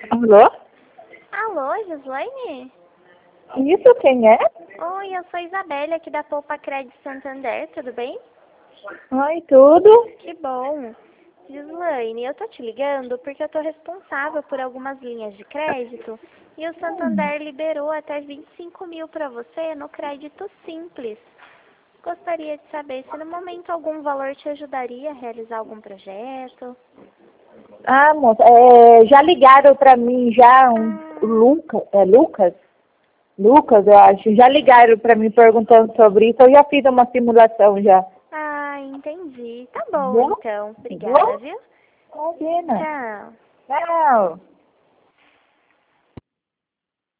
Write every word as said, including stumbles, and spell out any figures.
Alô? Alô, Gislaine? Isso, quem é? Oi, eu sou Isabelle aqui da Poupa Crédito Santander, tudo bem? Oi, tudo? Que bom. Gislaine, eu tô te ligando porque eu tô responsável por algumas linhas de crédito e o Santander liberou até vinte e cinco mil para você no crédito simples. Gostaria de saber se no momento algum valor te ajudaria a realizar algum projeto. Ah, moça, é, já ligaram pra mim já um Ah, Lucas, é Lucas? Lucas, eu acho. Já ligaram pra mim perguntando sobre isso. Eu já fiz uma simulação já. ah, entendi. Tá bom Viu? então. Obrigada, Viu? viu? Imagina. Tchau. Tchau.